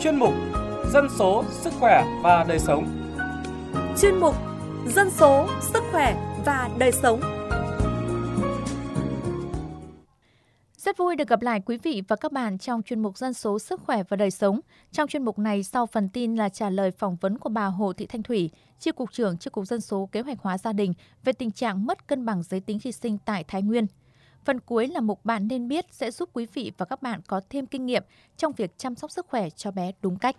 chuyên mục Dân số, sức khỏe và đời sống. Chuyên mục Dân số, sức khỏe và đời sống. Rất vui được gặp lại quý vị và các bạn trong chuyên mục Dân số, sức khỏe và đời sống. Trong chuyên mục này, sau phần tin là trả lời phỏng vấn của bà Hồ Thị Thanh Thủy, Chi cục trưởng Chi cục Dân số Kế hoạch hóa gia đình về tình trạng mất cân bằng giới tính khi sinh tại Thái Nguyên. Phần cuối là mục Bạn nên biết sẽ giúp quý vị và các bạn có thêm kinh nghiệm trong việc chăm sóc sức khỏe cho bé đúng cách.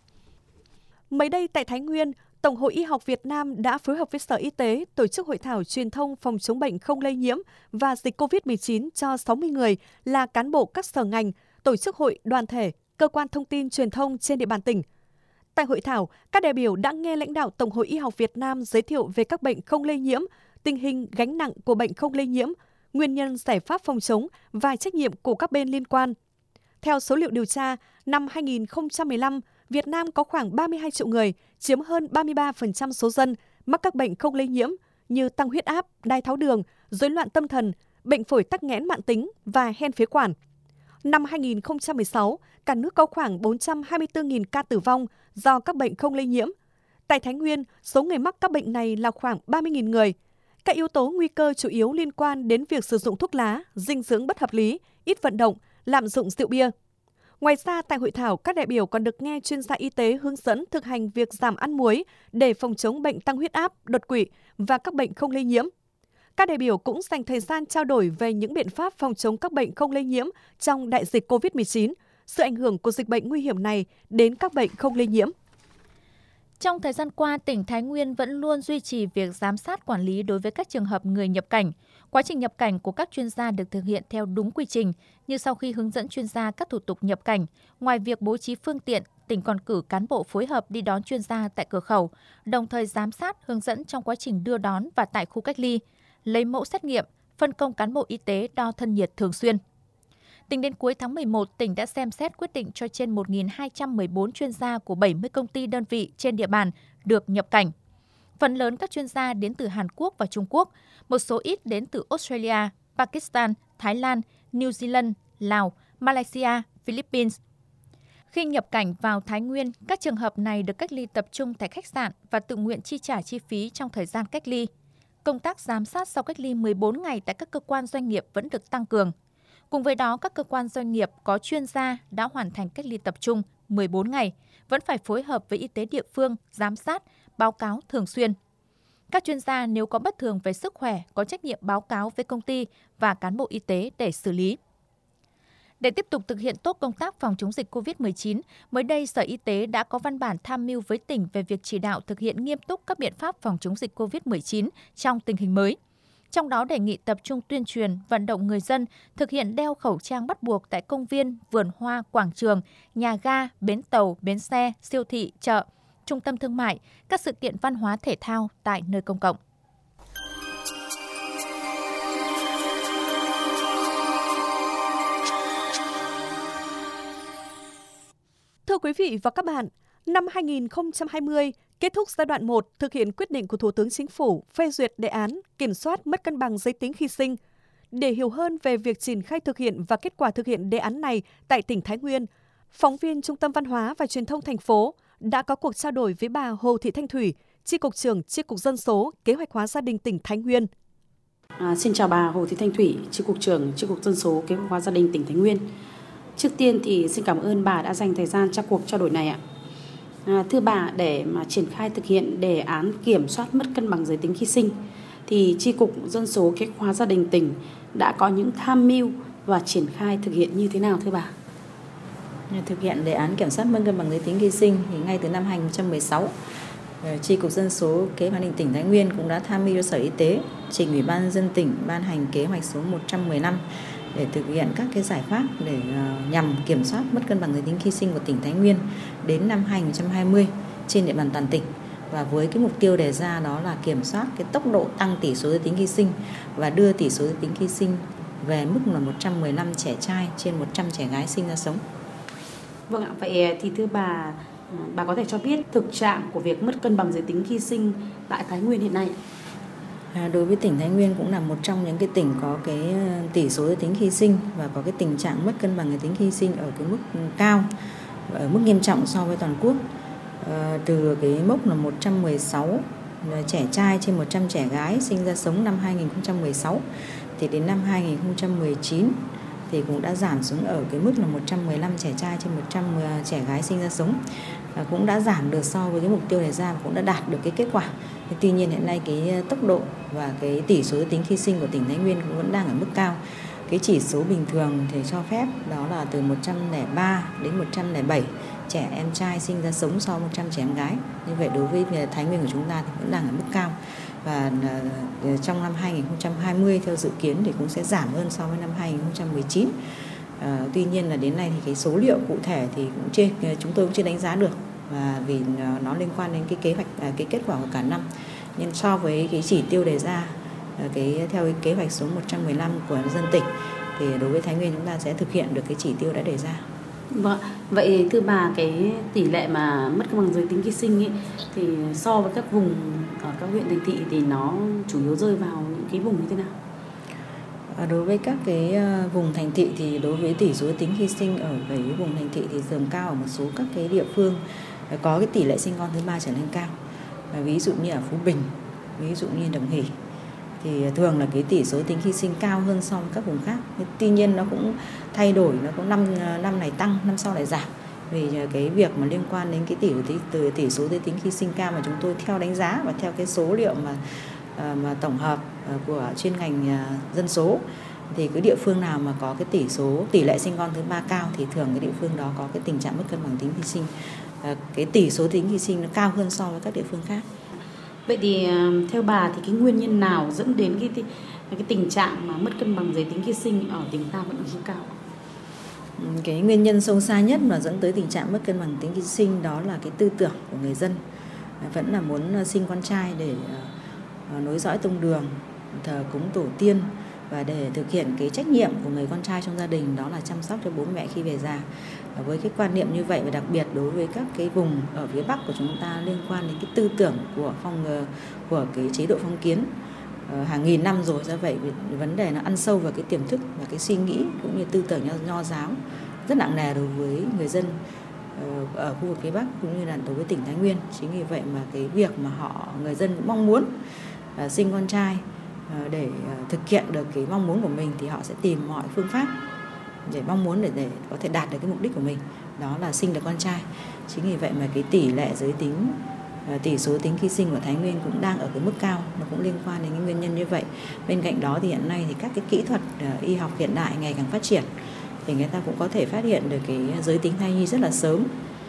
Mới đây tại Thái Nguyên, Tổng hội Y học Việt Nam đã phối hợp với Sở Y tế tổ chức hội thảo truyền thông phòng chống bệnh không lây nhiễm và dịch COVID-19 cho 60 người là cán bộ các sở ngành, tổ chức hội, đoàn thể, cơ quan thông tin truyền thông trên địa bàn tỉnh. Tại hội thảo, các đại biểu đã nghe lãnh đạo Tổng hội Y học Việt Nam giới thiệu về các bệnh không lây nhiễm, tình hình gánh nặng của bệnh không lây nhiễm, nguyên nhân giải pháp phòng chống và trách nhiệm của các bên liên quan. Theo số liệu điều tra, năm 2015, Việt Nam có khoảng 32 triệu người, chiếm hơn 33% số dân, mắc các bệnh không lây nhiễm như tăng huyết áp, đái tháo đường, rối loạn tâm thần, bệnh phổi tắc nghẽn mãn tính và hen phế quản. Năm 2016, cả nước có khoảng 424.000 ca tử vong do các bệnh không lây nhiễm. Tại Thái Nguyên, số người mắc các bệnh này là khoảng 30.000 người. Các yếu tố nguy cơ chủ yếu liên quan đến việc sử dụng thuốc lá, dinh dưỡng bất hợp lý, ít vận động, lạm dụng rượu bia. Ngoài ra, tại hội thảo, các đại biểu còn được nghe chuyên gia y tế hướng dẫn thực hành việc giảm ăn muối để phòng chống bệnh tăng huyết áp, đột quỵ và các bệnh không lây nhiễm. Các đại biểu cũng dành thời gian trao đổi về những biện pháp phòng chống các bệnh không lây nhiễm trong đại dịch COVID-19, sự ảnh hưởng của dịch bệnh nguy hiểm này đến các bệnh không lây nhiễm. Trong thời gian qua, tỉnh Thái Nguyên vẫn luôn duy trì việc giám sát quản lý đối với các trường hợp người nhập cảnh. Quá trình nhập cảnh của các chuyên gia được thực hiện theo đúng quy trình, như sau khi hướng dẫn chuyên gia các thủ tục nhập cảnh. Ngoài việc bố trí phương tiện, tỉnh còn cử cán bộ phối hợp đi đón chuyên gia tại cửa khẩu, đồng thời giám sát, hướng dẫn trong quá trình đưa đón và tại khu cách ly, lấy mẫu xét nghiệm, phân công cán bộ y tế đo thân nhiệt thường xuyên. Tính đến cuối tháng 11, tỉnh đã xem xét quyết định cho trên 1.214 chuyên gia của 70 công ty đơn vị trên địa bàn được nhập cảnh. Phần lớn các chuyên gia đến từ Hàn Quốc và Trung Quốc, một số ít đến từ Australia, Pakistan, Thái Lan, New Zealand, Lào, Malaysia, Philippines. Khi nhập cảnh vào Thái Nguyên, các trường hợp này được cách ly tập trung tại khách sạn và tự nguyện chi trả chi phí trong thời gian cách ly. Công tác giám sát sau cách ly 14 ngày tại các cơ quan doanh nghiệp vẫn được tăng cường. Cùng với đó, các cơ quan doanh nghiệp có chuyên gia đã hoàn thành cách ly tập trung 14 ngày, vẫn phải phối hợp với y tế địa phương, giám sát, báo cáo thường xuyên. Các chuyên gia nếu có bất thường về sức khỏe có trách nhiệm báo cáo với công ty và cán bộ y tế để xử lý. Để tiếp tục thực hiện tốt công tác phòng chống dịch COVID-19, mới đây Sở Y tế đã có văn bản tham mưu với tỉnh về việc chỉ đạo thực hiện nghiêm túc các biện pháp phòng chống dịch COVID-19 trong tình hình mới. Trong đó đề nghị tập trung tuyên truyền, vận động người dân thực hiện đeo khẩu trang bắt buộc tại công viên, vườn hoa, quảng trường, nhà ga, bến tàu, bến xe, siêu thị, chợ, trung tâm thương mại, các sự kiện văn hóa thể thao tại nơi công cộng. Thưa quý vị và các bạn, năm 2020 kết thúc giai đoạn 1 thực hiện quyết định của Thủ tướng Chính phủ phê duyệt đề án kiểm soát mất cân bằng giới tính khi sinh. Để hiểu hơn về việc triển khai thực hiện và kết quả thực hiện đề án này tại tỉnh Thái Nguyên, phóng viên Trung tâm Văn hóa và Truyền thông thành phố đã có cuộc trao đổi với bà Hồ Thị Thanh Thủy, Chi cục trưởng Chi cục Dân số Kế hoạch hóa gia đình tỉnh Thái Nguyên. Xin chào bà Hồ Thị Thanh Thủy, Chi cục trưởng Chi cục Dân số Kế hoạch hóa gia đình tỉnh Thái Nguyên. Trước tiên thì xin cảm ơn bà đã dành thời gian cho cuộc trao đổi này ạ. Thưa bà, để mà triển khai thực hiện đề án kiểm soát mất cân bằng giới tính khi sinh, thì Chi cục Dân số Kế hoạch hóa gia đình tỉnh đã có những tham mưu và triển khai thực hiện như thế nào thưa bà? Thực hiện đề án kiểm soát mất cân bằng giới tính khi sinh thì ngay từ năm 2016, Chi cục Dân số Kế hoạch tỉnh Thái Nguyên cũng đã tham mưu cho Sở Y tế trình Ủy ban nhân dân tỉnh ban hành kế hoạch số 115 để thực hiện các cái giải pháp để nhằm kiểm soát mất cân bằng giới tính khi sinh của tỉnh Thái Nguyên đến năm 2020 trên địa bàn toàn tỉnh. Và với cái mục tiêu đề ra đó là kiểm soát cái tốc độ tăng tỷ số giới tính khi sinh và đưa tỷ số giới tính khi sinh về mức là 115 trẻ trai trên 100 trẻ gái sinh ra sống. Vâng ạ, vậy thì thưa bà có thể cho biết thực trạng của việc mất cân bằng giới tính khi sinh tại Thái Nguyên hiện nay? Đối với tỉnh Thái Nguyên cũng là một trong những cái tỉnh có cái tỷ số giới tính khi sinh và có cái tình trạng mất cân bằng giới tính khi sinh ở cái mức cao. ở mức nghiêm trọng so với toàn quốc. Từ cái mốc là 116 trẻ trai trên 100 trẻ gái sinh ra sống năm 2016 thì đến năm 2019 thì cũng đã giảm xuống ở cái mức là 115 trẻ trai trên 100 trẻ gái sinh ra sống, cũng đã giảm được so với cái mục tiêu đề ra và cũng đã đạt được cái kết quả. Tuy nhiên hiện nay cái tốc độ và cái tỷ số giới tính khi sinh của tỉnh Thái Nguyên cũng vẫn đang ở mức cao. Cái chỉ số bình thường thì cho phép đó là từ 103 đến 107 trẻ em trai sinh ra sống so với 100 trẻ em gái. Như vậy đối với Thái Nguyên của chúng ta thì vẫn đang ở mức cao. Và trong năm 2020 theo dự kiến thì cũng sẽ giảm hơn so với năm 2019. Tuy nhiên là đến nay thì cái số liệu cụ thể thì chúng tôi cũng chưa đánh giá được, và vì nó liên quan đến cái kế hoạch, cái kết quả của cả năm. Nhưng so với cái chỉ tiêu đề ra theo cái kế hoạch số 115 của dân tỉnh thì đối với Thái Nguyên chúng ta sẽ thực hiện được cái chỉ tiêu đã đề ra. Vâng, vậy thưa bà, cái tỷ lệ mà mất cân bằng giới tính khi sinh ấy, thì so với các vùng ở các huyện thành thị thì nó chủ yếu rơi vào những cái vùng như thế nào? Đối với các cái vùng thành thị thì đối với tỷ số giới tính khi sinh ở cái vùng thành thị thì thường cao ở một số các cái địa phương có cái tỷ lệ sinh con thứ 3 trở lên cao. Ví dụ như ở Phú Bình, ví dụ như Đồng Hỷ thì thường là cái tỷ số tính khi sinh cao hơn so với các vùng khác. Tuy nhiên nó cũng thay đổi, nó có năm này tăng, năm sau lại giảm. Vì cái việc mà liên quan đến cái tỷ số giới tính khi sinh cao mà chúng tôi theo đánh giá và theo cái số liệu mà tổng hợp của chuyên ngành dân số thì cái địa phương nào mà có cái tỷ lệ sinh con thứ 3 cao thì thường cái địa phương đó có cái tình trạng mất cân bằng tính khi sinh, cái tỷ số tính khi sinh nó cao hơn so với các địa phương khác. Vậy thì theo bà thì cái nguyên nhân nào dẫn đến cái tình trạng mà mất cân bằng giới tính khi sinh ở tỉnh ta vẫn ở mức cao? Cái nguyên nhân sâu xa nhất mà dẫn tới tình trạng mất cân bằng tính khi sinh đó là cái tư tưởng của người dân vẫn là muốn sinh con trai để nối dõi tông đường, thờ cúng tổ tiên và để thực hiện cái trách nhiệm của người con trai trong gia đình, đó là chăm sóc cho bố mẹ khi về già. Với cái quan niệm như vậy và đặc biệt đối với các cái vùng ở phía Bắc của chúng ta liên quan đến cái tư tưởng của cái chế độ phong kiến hàng nghìn năm rồi, do vậy vấn đề nó ăn sâu vào cái tiềm thức và cái suy nghĩ cũng như tư tưởng nho giáo rất nặng nề đối với người dân ở khu vực phía Bắc cũng như là đối với tỉnh Thái Nguyên. Chính vì vậy mà cái việc mà người dân cũng mong muốn sinh con trai để thực hiện được cái mong muốn của mình thì họ sẽ tìm mọi phương pháp để mong muốn để có thể đạt được cái mục đích của mình, đó là sinh được con trai. Chính vì vậy mà cái tỷ số tính khi sinh của Thái Nguyên cũng đang ở cái mức cao, nó cũng liên quan đến những nguyên nhân như vậy. Bên cạnh đó thì hiện nay thì các cái kỹ thuật y học hiện đại ngày càng phát triển thì người ta cũng có thể phát hiện được cái giới tính thai nhi rất là sớm.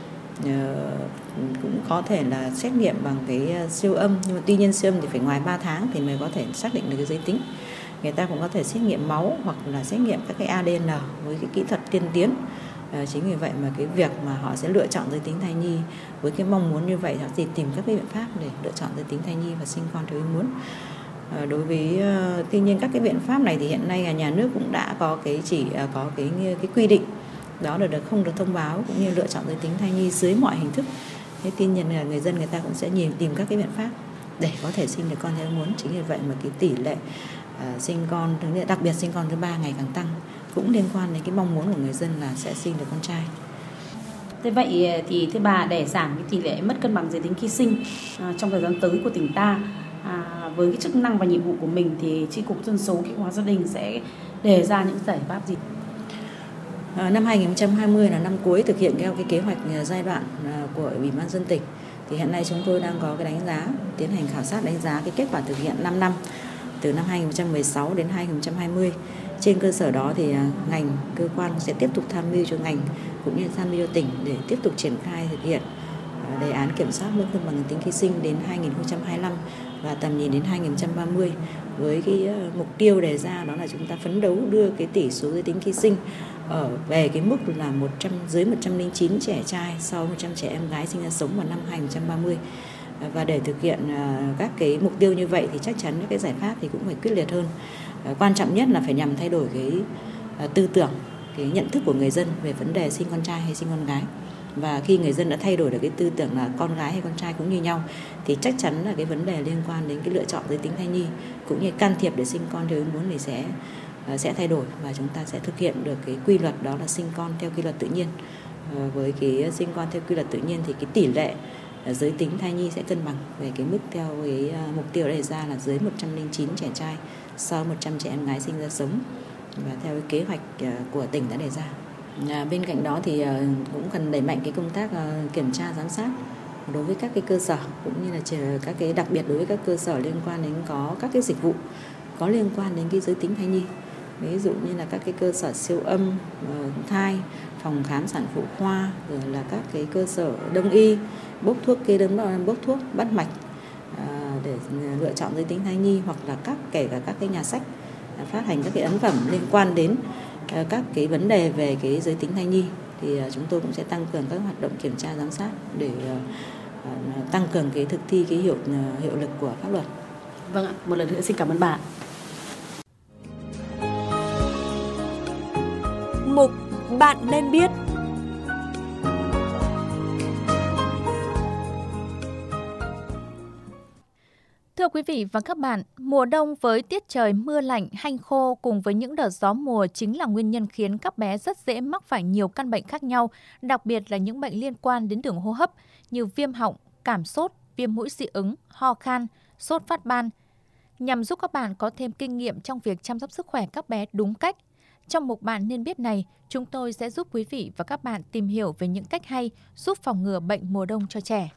Cũng có thể là xét nghiệm bằng cái siêu âm, nhưng mà tuy nhiên siêu âm thì phải ngoài 3 tháng thì mới có thể xác định được cái giới tính. Người ta cũng có thể xét nghiệm máu hoặc là xét nghiệm các cái ADN với cái kỹ thuật tiên tiến. Chính vì vậy mà cái việc mà họ sẽ lựa chọn giới tính thai nhi với cái mong muốn như vậy, họ sẽ tìm các cái biện pháp để lựa chọn giới tính thai nhi và sinh con theo ý muốn. Đối với tuy nhiên các cái biện pháp này thì hiện nay nhà nước cũng đã có cái quy định, đó là không được thông báo cũng như lựa chọn giới tính thai nhi dưới mọi hình thức. Thế tuy nhiên là người dân người ta cũng sẽ tìm các cái biện pháp để có thể sinh được con theo ý muốn. Chính vì vậy mà cái tỷ lệ sinh con, đặc biệt sinh con thứ 3 ngày càng tăng, cũng liên quan đến cái mong muốn của người dân là sẽ sinh được con trai. Thế vậy thì thưa bà, để giảm cái tỷ lệ mất cân bằng giới tính khi sinh trong thời gian tới của tỉnh ta, với cái chức năng và nhiệm vụ của mình thì Chi cục Dân số Kế hoạch Gia đình sẽ đề ra những giải pháp gì? Năm 2020 là năm cuối thực hiện theo cái kế hoạch giai đoạn của Ủy ban dân tỉnh. Thì hiện nay chúng tôi đang có cái đánh giá, tiến hành khảo sát đánh giá cái kết quả thực hiện 5 năm từ năm 2016 đến 2020. Trên cơ sở đó thì ngành, cơ quan sẽ tiếp tục tham mưu cho ngành cũng như tham mưu cho tỉnh để tiếp tục triển khai thực hiện đề án kiểm soát mức cân bằng giới tính khi sinh đến 2025 và tầm nhìn đến 2030 với cái mục tiêu đề ra, đó là chúng ta phấn đấu đưa cái tỷ số giới tính khi sinh về cái mức là dưới 109 trẻ trai sau 100 trẻ em gái sinh ra sống vào năm 2030. Và để thực hiện các cái mục tiêu như vậy thì chắc chắn những cái giải pháp thì cũng phải quyết liệt hơn. Quan trọng nhất là phải nhằm thay đổi cái tư tưởng, cái nhận thức của người dân về vấn đề sinh con trai hay sinh con gái. Và khi người dân đã thay đổi được cái tư tưởng là con gái hay con trai cũng như nhau thì chắc chắn là cái vấn đề liên quan đến cái lựa chọn giới tính thai nhi cũng như can thiệp để sinh con theo ý muốn thì sẽ thay đổi và chúng ta sẽ thực hiện được cái quy luật, đó là sinh con theo quy luật tự nhiên. với cái sinh con theo quy luật tự nhiên thì cái tỷ lệ giới tính thai nhi sẽ cân bằng về cái mức theo cái mục tiêu đề ra là dưới 109 trẻ trai sau 100 trẻ em gái sinh ra sống, và theo cái kế hoạch của tỉnh đã đề ra. Bên cạnh đó thì cũng cần đẩy mạnh cái công tác kiểm tra giám sát đối với các cái cơ sở, cũng như là các cái đặc biệt đối với các cơ sở liên quan đến có các cái dịch vụ có liên quan đến cái giới tính thai nhi, ví dụ như là các cái cơ sở siêu âm thai, phòng khám sản phụ khoa, rồi là các cái cơ sở đông y bốc thuốc kê đơn, bốc thuốc bắt mạch để lựa chọn giới tính thai nhi, hoặc là kể cả các cái nhà sách phát hành các cái ấn phẩm liên quan đến các cái vấn đề về cái giới tính thai nhi, thì chúng tôi cũng sẽ tăng cường các hoạt động kiểm tra giám sát để tăng cường cái thực thi cái hiệu lực của pháp luật. Vâng ạ, một lần nữa xin cảm ơn bà. Mục Bạn nên biết. Thưa quý vị và các bạn, mùa đông với tiết trời mưa lạnh, hanh khô cùng với những đợt gió mùa chính là nguyên nhân khiến các bé rất dễ mắc phải nhiều căn bệnh khác nhau, đặc biệt là những bệnh liên quan đến đường hô hấp như viêm họng, cảm sốt, viêm mũi dị ứng, ho khan, sốt phát ban. Nhằm giúp các bạn có thêm kinh nghiệm trong việc chăm sóc sức khỏe các bé đúng cách, trong mục Bạn nên biết này, chúng tôi sẽ giúp quý vị và các bạn tìm hiểu về những cách hay giúp phòng ngừa bệnh mùa đông cho trẻ.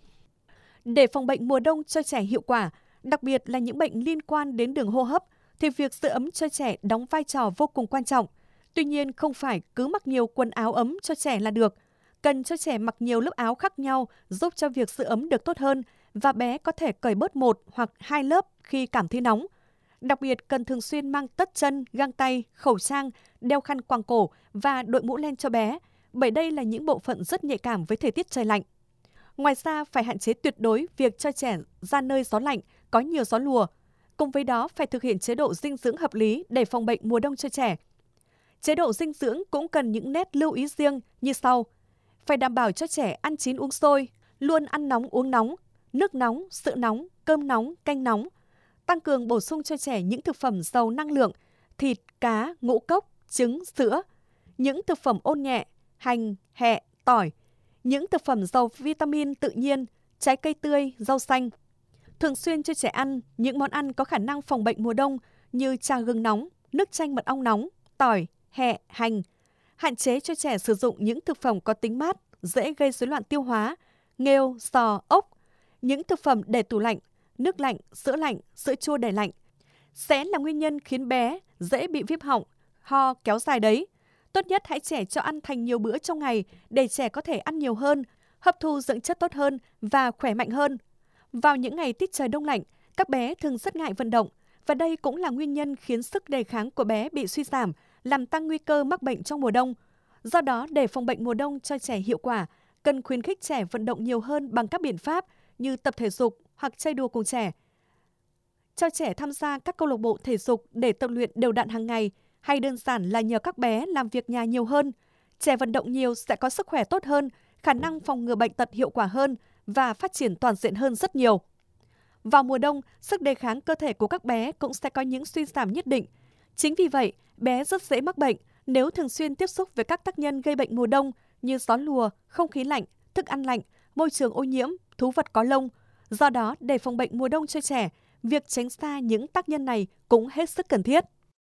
Để phòng bệnh mùa đông cho trẻ hiệu quả, đặc biệt là những bệnh liên quan đến đường hô hấp, thì việc giữ ấm cho trẻ đóng vai trò vô cùng quan trọng. Tuy nhiên, không phải cứ mặc nhiều quần áo ấm cho trẻ là được. Cần cho trẻ mặc nhiều lớp áo khác nhau giúp cho việc giữ ấm được tốt hơn, và bé có thể cởi bớt 1 hoặc 2 lớp khi cảm thấy nóng. Đặc biệt, cần thường xuyên mang tất chân, găng tay, khẩu trang, đeo khăn quàng cổ và đội mũ len cho bé, bởi đây là những bộ phận rất nhạy cảm với thời tiết trời lạnh. Ngoài ra, phải hạn chế tuyệt đối việc cho trẻ ra nơi gió lạnh, có nhiều gió lùa. Cùng với đó, phải thực hiện chế độ dinh dưỡng hợp lý để phòng bệnh mùa đông cho trẻ. Chế độ dinh dưỡng cũng cần những nét lưu ý riêng như sau. Phải đảm bảo cho trẻ ăn chín uống sôi, luôn ăn nóng uống nóng, nước nóng, sữa nóng, cơm nóng, canh nóng. Tăng cường bổ sung cho trẻ những thực phẩm giàu năng lượng, thịt, cá, ngũ cốc, trứng, sữa. Những thực phẩm ôn nhẹ, hành, hẹ, tỏi. Những thực phẩm giàu vitamin tự nhiên, trái cây tươi, rau xanh. Thường xuyên cho trẻ ăn những món ăn có khả năng phòng bệnh mùa đông như trà gừng nóng, nước chanh mật ong nóng, tỏi, hẹ, hành. Hạn chế cho trẻ sử dụng những thực phẩm có tính mát, dễ gây rối loạn tiêu hóa, nghêu, sò, ốc. Những thực phẩm để tủ lạnh, nước lạnh, sữa chua để lạnh sẽ là nguyên nhân khiến bé dễ bị viêm họng, ho kéo dài đấy. Tốt nhất hãy trẻ cho ăn thành nhiều bữa trong ngày để trẻ có thể ăn nhiều hơn, hấp thu dưỡng chất tốt hơn và khỏe mạnh hơn. Vào những ngày tiết trời đông lạnh, các bé thường rất ngại vận động, và đây cũng là nguyên nhân khiến sức đề kháng của bé bị suy giảm, làm tăng nguy cơ mắc bệnh trong mùa đông. Do đó, để phòng bệnh mùa đông cho trẻ hiệu quả, cần khuyến khích trẻ vận động nhiều hơn bằng các biện pháp như tập thể dục hoặc chơi đùa cùng trẻ. Cho trẻ tham gia các câu lạc bộ thể dục để tập luyện đều đặn hàng ngày, hay đơn giản là nhờ các bé làm việc nhà nhiều hơn. Trẻ vận động nhiều sẽ có sức khỏe tốt hơn, khả năng phòng ngừa bệnh tật hiệu quả hơn và phát triển toàn diện hơn rất nhiều. Vào mùa đông, sức đề kháng cơ thể của các bé cũng sẽ có những suy giảm nhất định. Chính vì vậy, bé rất dễ mắc bệnh nếu thường xuyên tiếp xúc với các tác nhân gây bệnh mùa đông như gió lùa, không khí lạnh, thức ăn lạnh, môi trường ô nhiễm, thú vật có lông. Do đó, để phòng bệnh mùa đông cho trẻ, việc tránh xa những tác nhân này cũng hết sức cần thiết.